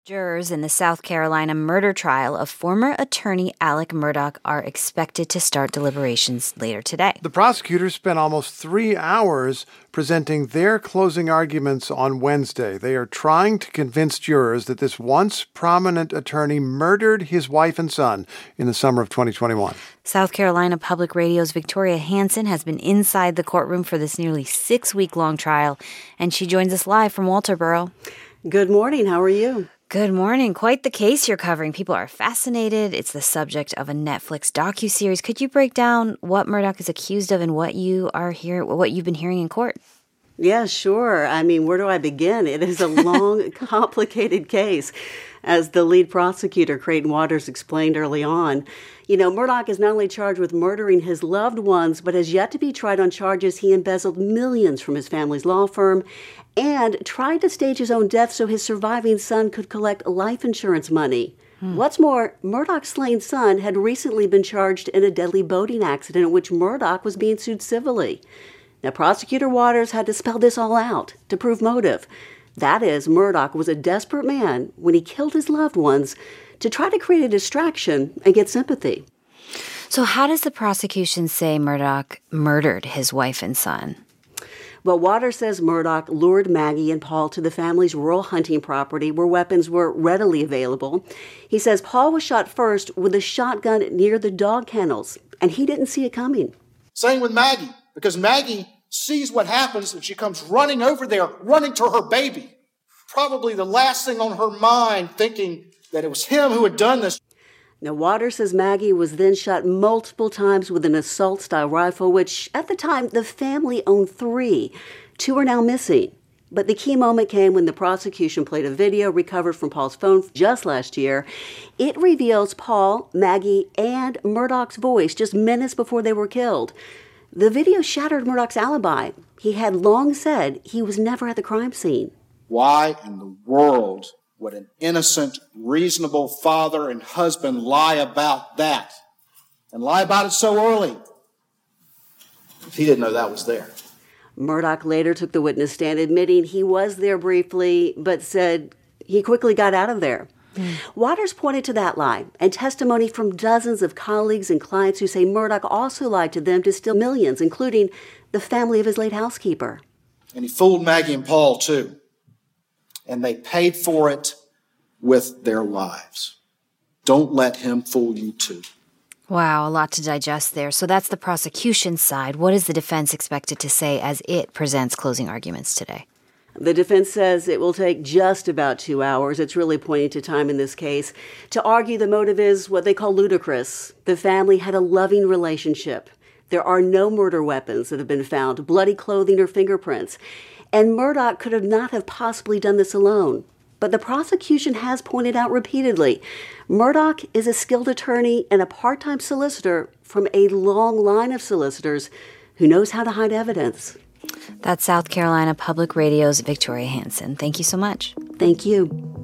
Jurors in the South Carolina murder trial of former attorney Alec Murdaugh are expected to start deliberations later today. The prosecutors spent almost 3 hours presenting their closing arguments on Wednesday. They are trying to convince jurors that this once prominent attorney murdered his wife and son in the summer of 2021. South Carolina Public Radio's Victoria Hansen has been inside the courtroom for this nearly 6-week-long trial, and she joins us live from Walterboro. Good morning. How are you? Good morning. Quite the case you're covering. People are fascinated. It's the subject of a Netflix docuseries. Could you break down what Murdaugh is accused of and what you've been hearing in court? Yeah, sure. I mean, where do I begin? It is a long, complicated case, as the lead prosecutor, Creighton Waters, explained early on. You know, Murdaugh is not only charged with murdering his loved ones, but has yet to be tried on charges he embezzled millions from his family's law firm and tried to stage his own death so his surviving son could collect life insurance money. What's more, Murdaugh's slain son had recently been charged in a deadly boating accident in which Murdaugh was being sued civilly. Now, Prosecutor Waters had to spell this all out to prove motive. That is, Murdaugh was a desperate man when he killed his loved ones to try to create a distraction and get sympathy. So how does the prosecution say Murdaugh murdered his wife and son? Well, Waters says Murdaugh lured Maggie and Paul to the family's rural hunting property where weapons were readily available. He says Paul was shot first with a shotgun near the dog kennels, and he didn't see it coming. Same with Maggie, because Maggie sees what happens and she comes running over there, running to her baby. Probably the last thing on her mind, thinking that it was him who had done this. Now, Waters says Maggie was then shot multiple times with an assault-style rifle, which, at the time, the family owned 3. 2 are now missing. But the key moment came when the prosecution played a video recovered from Paul's phone just last year. It reveals Paul, Maggie, and Murdaugh's voice just minutes before they were killed. The video shattered Murdaugh's alibi. He had long said he was never at the crime scene. Why in the world would an innocent, reasonable father and husband lie about that? And lie about it so early? If he didn't know that was there. Murdaugh later took the witness stand, admitting he was there briefly, but said he quickly got out of there. Waters pointed to that lie and testimony from dozens of colleagues and clients who say Murdaugh also lied to them to steal millions, including the family of his late housekeeper. And he fooled Maggie and Paul, too. And they paid for it with their lives. Don't let him fool you, too. Wow, a lot to digest there. So that's the prosecution side. What is the defense expected to say as it presents closing arguments today? The defense says it will take just about 2 hours. It's really pointing to time in this case. To argue the motive is what they call ludicrous. The family had a loving relationship. There are no murder weapons that have been found, bloody clothing or fingerprints. And Murdaugh could have not have possibly done this alone. But the prosecution has pointed out repeatedly, Murdaugh is a skilled attorney and a part-time solicitor from a long line of solicitors who knows how to hide evidence. That's South Carolina Public Radio's Victoria Hansen. Thank you so much. Thank you.